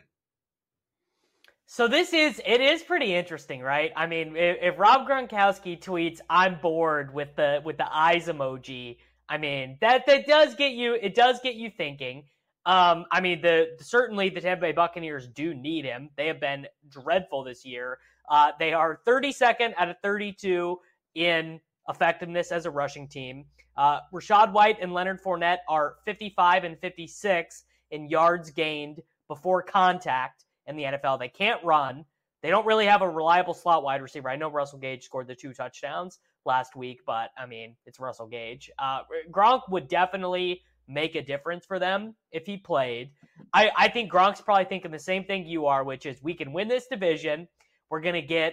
So it is pretty interesting, right? I mean, if Rob Gronkowski tweets, "I'm bored" with the eyes emoji, I mean, that does get you thinking. I mean, certainly the Tampa Bay Buccaneers do need him. They have been dreadful this year. They are 32nd out of 32 in effectiveness as a rushing team. Rachaad White and Leonard Fournette are 55 and 56 in yards gained before contact in the NFL. They can't run. They don't really have a reliable slot wide receiver. I know Russell Gage scored the 2 touchdowns last week, but I mean, it's Russell Gage. Gronk would definitely make a difference for them if he played. I think Gronk's probably thinking the same thing you are, which is we can win this division. We're going to get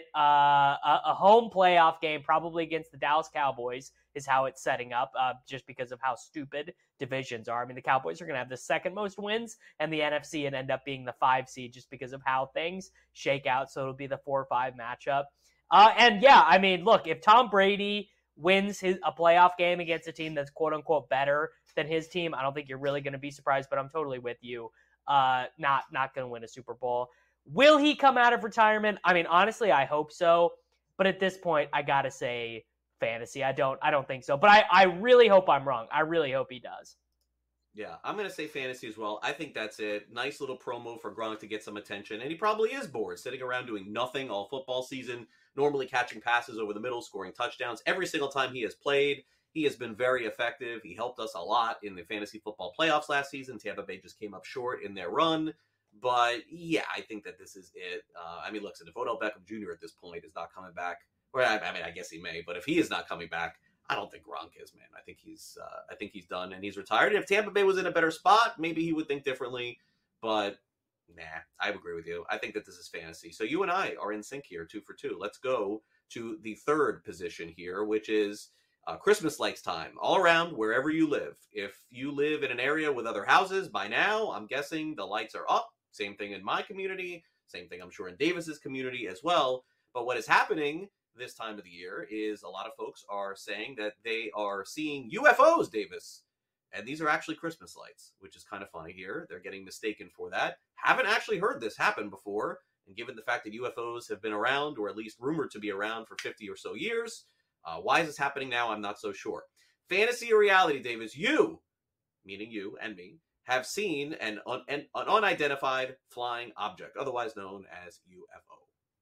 a home playoff game, probably against the Dallas Cowboys, is how it's setting up, just because of how stupid divisions are. I mean, the Cowboys are going to have the second most wins, and the NFC and end up being the 5 seed just because of how things shake out. So it'll be the 4-5 matchup. And yeah, I mean, look, if Tom Brady wins a playoff game against a team that's quote unquote better than his team, I don't think you're really going to be surprised, but I'm totally with you. Not going to win a Super Bowl. Will he come out of retirement? I mean, honestly, I hope so. But at this point, I got to say fantasy. I don't think so. But I really hope I'm wrong. I really hope he does. Yeah, I'm going to say fantasy as well. I think that's it. Nice little promo for Gronk to get some attention. And he probably is bored, sitting around doing nothing all football season, normally catching passes over the middle, scoring touchdowns. Every single time he has played, he has been very effective. He helped us a lot in the fantasy football playoffs last season. Tampa Bay just came up short in their run. But yeah, I think that this is it. I mean, look, so if Odell Beckham Jr. at this point is not coming back, well, I mean, I guess he may, but if he is not coming back, I don't think Gronk is, man. I think he's done and he's retired. And if Tampa Bay was in a better spot, maybe he would think differently. But nah, I agree with you. I think that this is fantasy. So you and I are in sync here, 2 for 2. Let's go to the third position here, which is Christmas lights time all around wherever you live. If you live in an area with other houses, by now, I'm guessing the lights are up. Same thing in my community. Same thing, I'm sure, in Davis's community as well. But what is happening this time of the year is a lot of folks are saying that they are seeing UFOs, Davis. And these are actually Christmas lights, which is kind of funny here. They're getting mistaken for that. Haven't actually heard this happen before. And given the fact that UFOs have been around, or at least rumored to be around for 50 or so years, why is this happening now? I'm not so sure. Fantasy or reality, Davis? You, meaning you and me, have seen an unidentified flying object, otherwise known as UFO.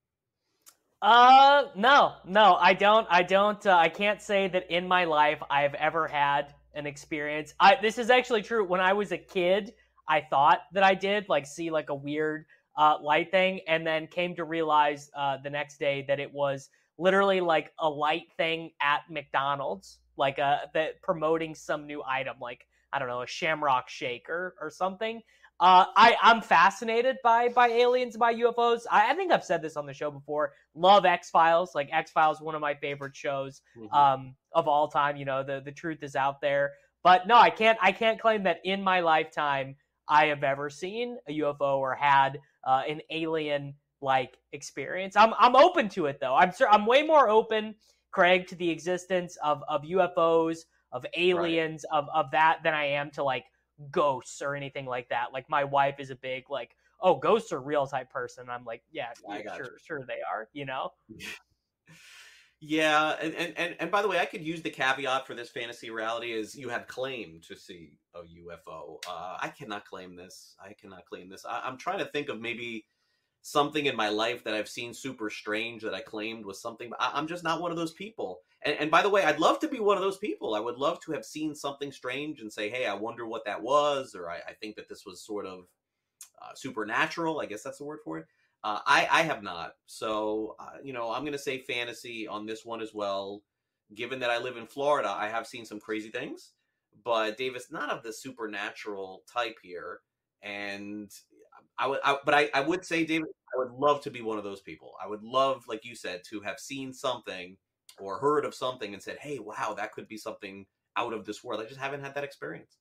No, I don't. I can't say that in my life I've ever had an experience. This is actually true. When I was a kid, I thought that I did see a weird light thing, and then came to realize the next day that it was literally a light thing at McDonald's, that promoting some new item, I don't know, a Shamrock Shake or something. I'm fascinated by aliens, by UFOs. I think I've said this on the show before. Love X-Files. X-Files, one of my favorite shows of all time. You know, the truth is out there. But no, I can't claim that in my lifetime I have ever seen a UFO or had an alien experience. I'm open to it though. I'm way more open Craig, to the existence of UFOs, of aliens, of that than I am to like ghosts or anything like that. Like my wife is a big like, oh, ghosts are real type person. I'm like, yeah, sure they are, you know? Yeah, and by the way, I could use the caveat for this fantasy reality is you have claimed to see a UFO. I cannot claim this. I'm trying to think of maybe something in my life that I've seen super strange that I claimed was something, but I'm just not one of those people. And by the way, I'd love to be one of those people. I would love to have seen something strange and say, hey, I wonder what that was, or I think that this was sort of supernatural. I guess that's the word for it. I have not. So, I'm going to say fantasy on this one as well. Given that I live in Florida, I have seen some crazy things. But, Davis, not of the supernatural type here. And I would say, David, I would love to be one of those people. I would love, like you said, to have seen something or heard of something and said, hey, wow, that could be something out of this world. I just haven't had that experience.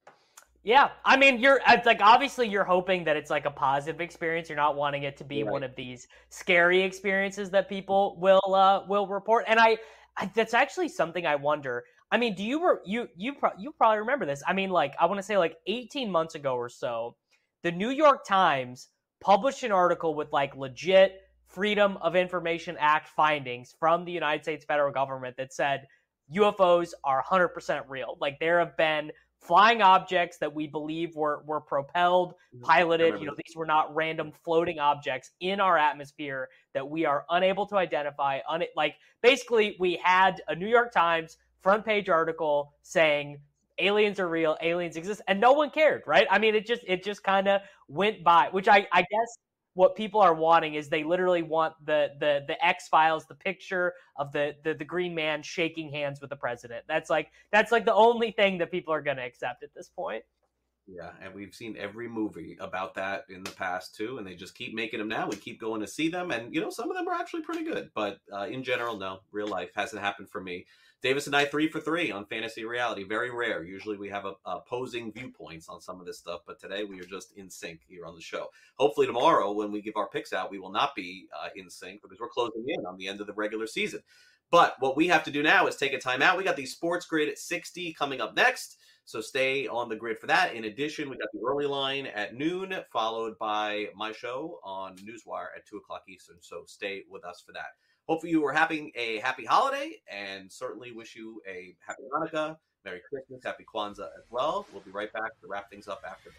Yeah, I mean, it's like obviously you're hoping that it's like a positive experience. You're not wanting it to be one of these scary experiences that people will report. And I that's actually something I wonder. I mean, do you probably remember this? I mean, like I want to say like 18 months ago or so, the New York Times published an article with like legit Freedom of Information Act findings from the United States federal government that said UFOs are 100% real. Like there have been flying objects that we believe were propelled, piloted. These were not random floating objects in our atmosphere that we are unable to identify. Like basically, we had a New York Times front page article saying aliens are real, aliens exist, and no one cared, right? I mean, it just kind of went by. Which I guess what people are wanting is they literally want the X-Files, the picture of the Green Man shaking hands with the president. That's like the only thing that people are going to accept at this point. Yeah, and we've seen every movie about that in the past too, and they just keep making them now. We keep going to see them, and some of them are actually pretty good. But in general, no, real life hasn't happened for me. Davis and I 3 for 3 on fantasy reality. Very rare. Usually we have opposing viewpoints on some of this stuff, but today we are just in sync here on the show. Hopefully tomorrow when we give our picks out, we will not be in sync because we're closing in on the end of the regular season. But what we have to do now is take a time out. We got the Sports Grid at 60 coming up next, so stay on the grid for that. In addition, we got the early line at noon, followed by my show on Newswire at 2 o'clock Eastern, so stay with us for that. Hopefully you are having a happy holiday, and certainly wish you a happy Hanukkah, Merry Christmas, Happy Kwanzaa as well. We'll be right back to wrap things up after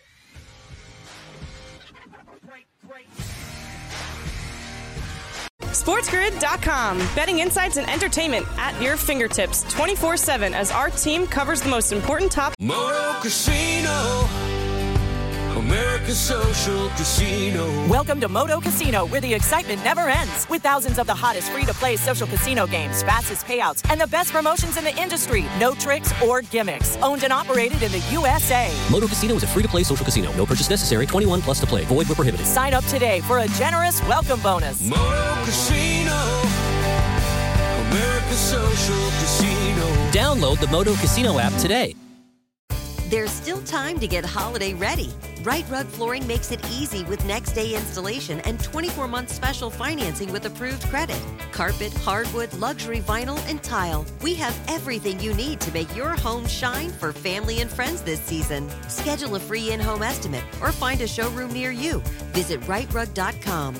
this. SportsGrid.com. Betting insights and entertainment at your fingertips 24/7 as our team covers the most important topics. Moto Casino, America's Social Casino. Welcome to Moto Casino, where the excitement never ends. With thousands of the hottest free-to-play social casino games, fastest payouts, and the best promotions in the industry. No tricks or gimmicks. Owned and operated in the USA. Moto Casino is a free-to-play social casino. No purchase necessary. 21 plus to play. Void where prohibited. Sign up today for a generous welcome bonus. Moto Casino, America's Social Casino. Download the Moto Casino app today. There's still time to get holiday ready. Right Rug Flooring makes it easy with next day installation and 24-month special financing with approved credit. Carpet, hardwood, luxury vinyl, and tile. We have everything you need to make your home shine for family and friends this season. Schedule a free in-home estimate or find a showroom near you. Visit rightrug.com,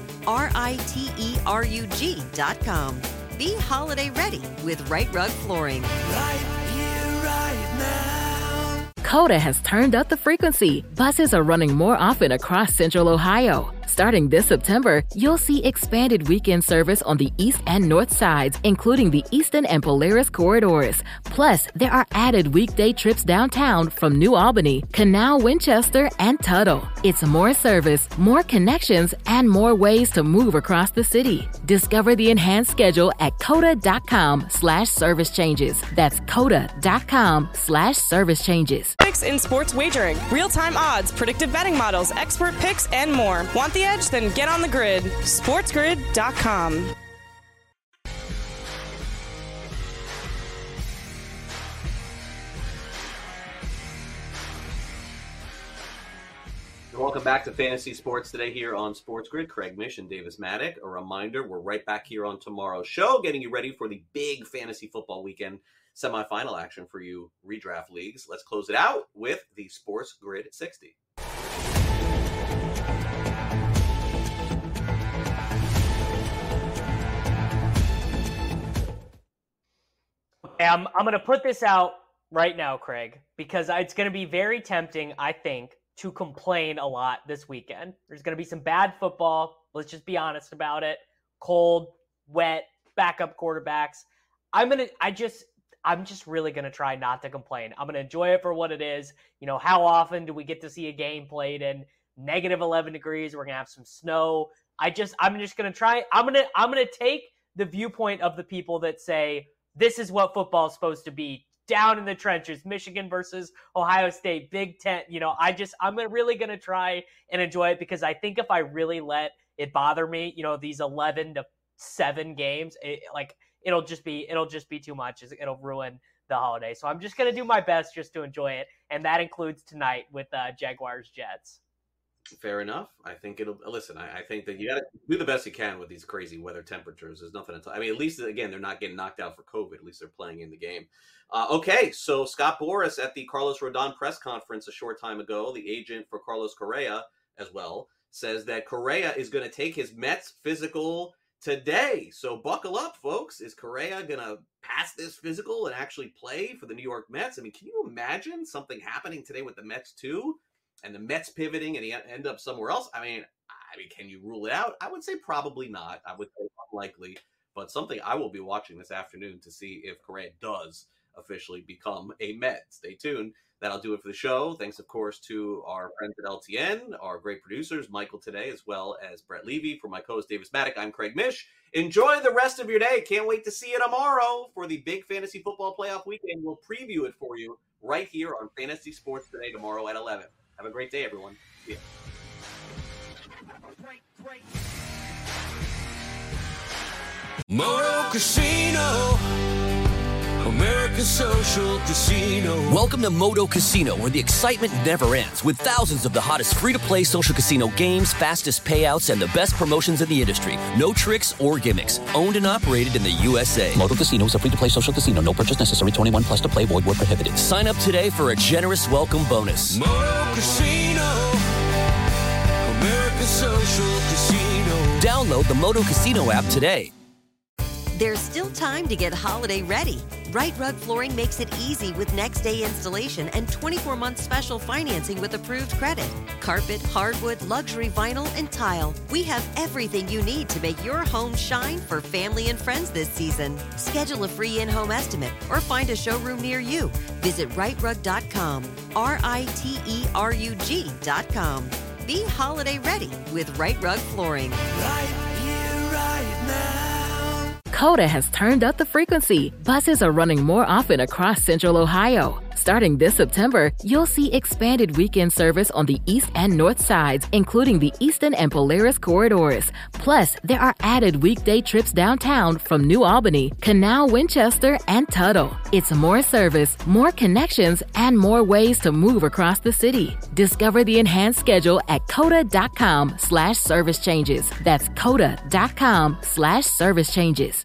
RITERUG.com. Be holiday ready with Right Rug Flooring. Right here, right now. Coda has turned up the frequency. Buses are running more often across Central Ohio. Starting this September, you'll see expanded weekend service on the east and north sides, including the Eastern and Polaris corridors. Plus, there are added weekday trips downtown from New Albany, Canal, Winchester, and Tuttle. It's more service, more connections, and more ways to move across the city. Discover the enhanced schedule at coda.com/service changes. That's coda.com/service changes. Picks in sports wagering. Real-time odds, predictive betting models, expert picks, and more. Want the edge? Then get on the grid. SportsGrid.com. welcome back to Fantasy Sports Today here on Sports Grid. Craig Mish and Davis Maddock. A reminder, we're right back here on tomorrow's show, getting you ready for the big fantasy football weekend semifinal action for you redraft leagues. Let's close it out with the Sports Grid 60. Okay, I'm going to put this out right now, Craig, because it's going to be very tempting, I think, to complain a lot this weekend. There's going to be some bad football. Let's just be honest about it. Cold, wet, backup quarterbacks. I'm just really going to try not to complain. I'm going to enjoy it for what it is. You know, how often do we get to see a game played in negative 11 degrees? We're going to have some snow. I'm just going to try. I'm going to take the viewpoint of the people that say this is what football is supposed to be. Down in the trenches, Michigan versus Ohio State, Big Ten. You know, I'm really going to try and enjoy it, because I think if I really let it bother me, you know, these 11-7 games, it'll just be too much. It'll ruin the holiday. So I'm just going to do my best just to enjoy it. And that includes tonight with Jaguars Jets. Fair enough. I think I think that you got to do the best you can with these crazy weather temperatures. There's nothing to I mean, at least, again, they're not getting knocked out for COVID. At least they're playing in the game. Okay, so Scott Boras at the Carlos Rodon press conference a short time ago, the agent for Carlos Correa as well, says that Correa is going to take his Mets physical today. So buckle up, folks. Is Correa going to pass this physical and actually play for the New York Mets? I mean, can you imagine something happening today with the Mets too? And the Mets pivoting and he end up somewhere else? I mean, can you rule it out? I would say probably not. I would say unlikely, but something I will be watching this afternoon to see if Correa does officially become a Met. Stay tuned. That'll do it for the show. Thanks, of course, to our friends at LTN, our great producers, Michael today, as well as Brett Levy. For my co-host Davis Maddock, I'm Craig Mish. Enjoy the rest of your day. Can't wait to see you tomorrow for the big fantasy football playoff weekend. We'll preview it for you right here on Fantasy Sports Today tomorrow at 11. Have a great day, everyone. See ya. Moto Casino, America's Social Casino. Welcome to Moto Casino, where the excitement never ends, with thousands of the hottest free-to-play social casino games, fastest payouts, and the best promotions in the industry. No tricks or gimmicks. Owned and operated in the USA. Moto Casino is a free-to-play social casino. No purchase necessary. 21 plus to play. Void where prohibited. Sign up today for a generous welcome bonus. Moto Casino, America's Social Casino. Download the Moto Casino app today. There's still time to get holiday ready. Right Rug Flooring makes it easy with next-day installation and 24-month special financing with approved credit. Carpet, hardwood, luxury vinyl, and tile. We have everything you need to make your home shine for family and friends this season. Schedule a free in-home estimate or find a showroom near you. Visit rightrug.com, RITERUG.com. Be holiday ready with Right Rug Flooring. Right here, right now. Coda has turned up the frequency. Buses are running more often across Central Ohio. Starting this September, you'll see expanded weekend service on the east and north sides, including the Eastern and Polaris corridors. Plus, there are added weekday trips downtown from New Albany, Canal, Winchester, and Tuttle. It's more service, more connections, and more ways to move across the city. Discover the enhanced schedule at coda.com/service changes. That's coda.com/service changes.